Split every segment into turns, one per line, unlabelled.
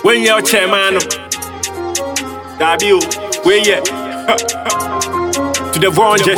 When you're chairman, W, where you to the Vongers.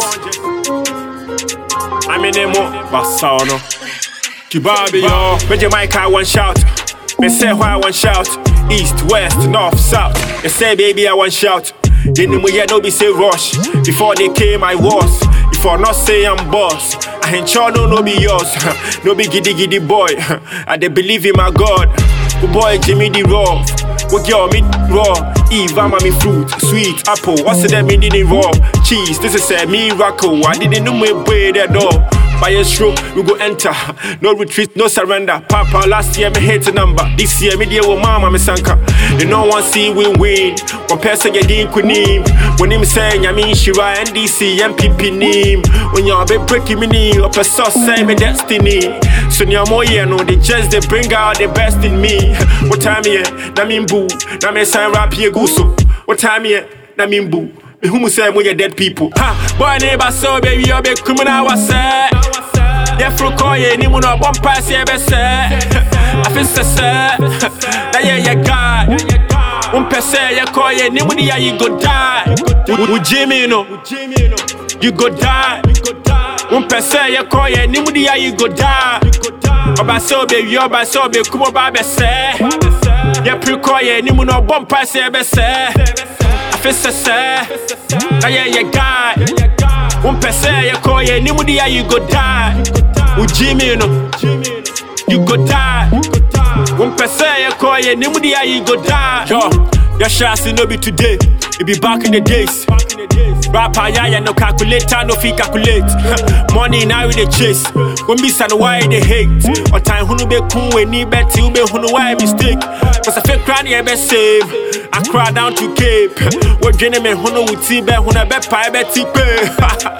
I'm in the more Bassano. Kibabi, yo, Major Mike, I want shout. Me say why I want shout. East, west, north, south. They say baby I want shout. They knew me no be say rush. Before they came I was. Before not say I'm boss. I ain't sure no be yours. No be giddy boy. I dey believe in my God. Oh boy Jimmy the raw. What girl me raw. Eve I'm me fruit, sweet apple. What's it that me didn't raw? Cheese, this is a miracle. I didn't know me way that door. By a stroke, we go enter. No retreat, no surrender. Papa, last year me hate a number. This year me deal with mama me sanka. They no one see we win. One person get in kunim. When him say I mean Shira NDC MPP name. When y'all be breaking me knee, up a sauce say me destiny. So near more year no, they just they bring out the best in me. What time here? Na mean boo. Na me sign rap here guso. What time here? Na mean boo. Who say we dead people? Ha! Boy neighbor so baby you be criminal was say. Yeah, for call you, ni muno bomb pass ye be say. I feel say that yeah God. Say you call you, ni muni ya you go die. Jimmy no, you go die. Say you call you, ni muni ya you go die. Oba so baby, oba so baby, come over be say. Yeah, pre call you, ni muno bomb pass ye be say. I feel say that yeah God. Say you call you, ni muni ya you go die. Jimmy no, you go die. Say you call you, ni muni ya you go die. Yo, your shots no be today, it be back in the days. Rapper yeah no calculator, no fee calculate. Money now we the chase. When be san why they hate. Or time who be cool when need better you be who why mistake. Cause I fake cranny I be save. I cry down to Cape. What gentlemen who know with tea be who na be pie be tea pay.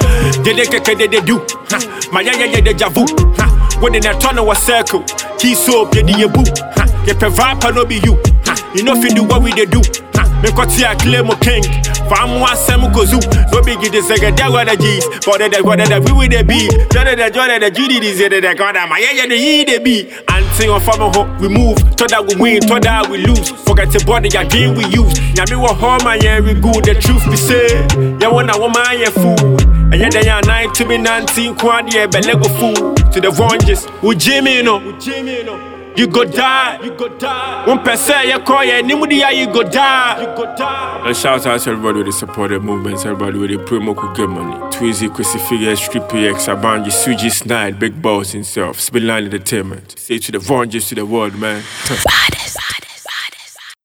They do. My yeah deja vu. When they turn our circle, key soap yeah the boo. You provide no be you. You know if you do what we they do. Me got here claim king. Fam wa sem ko zoo. No big it is like a day what the G's. For the we with the B. Jordan the Judy is the God my yeah the E the B. Until on farm ho we move. To that we win, to that we lose. Forget the body again we use. Ya me wa home my yeah we good. The truth be say. Ya wanna woman yeah fool. And yeah they are 9 to be 19 quad yeah be lego fool. To the Vongers. Jimmy no. You go die. One person you call you, nimudi you go die. And shout out to everybody with the support the movements, everybody with the promo could get money. Tweezy, Chrissy Figure, Strippy X, Abanji, Suji Snide, Big Boss himself, Spillline Entertainment. Say to the Vongers to the world, man.